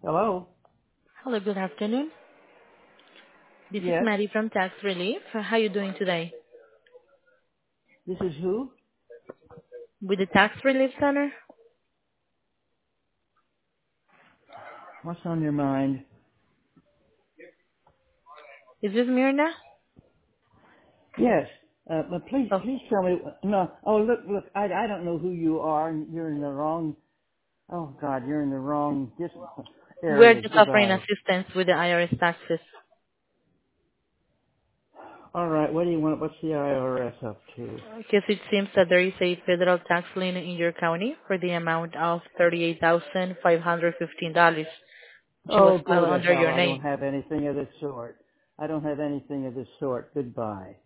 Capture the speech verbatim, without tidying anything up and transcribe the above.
Hello? Hello, good afternoon. This is Yes. Maddie from Tax Relief. How are you doing today? This is who? With the Tax Relief Center? What's on your mind? Is this Myrna? Yes. Uh, but please, Oh, please tell me. No. Oh, look, look. I, I don't know who you are. And you're in the wrong. Oh God, you're in the wrong dis- we're area. just offering Goodbye. assistance with the I R S taxes All right. What do you want? What's the I R S up to? because it seems that there is a federal tax lien in your county for the amount of thirty-eight thousand five hundred fifteen dollars which was Oh, go filed to under hell. your I don't name. have anything of this sort. I don't have anything of this sort. Goodbye.